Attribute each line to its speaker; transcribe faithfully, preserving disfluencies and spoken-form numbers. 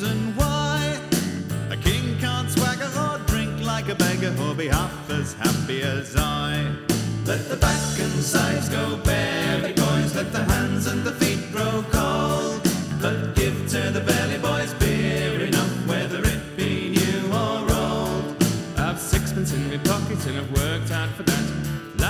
Speaker 1: reason why a king can't swagger or drink like a beggar or be half as happy as I. Let the back and sides go bare, the coins, let the hands and the feet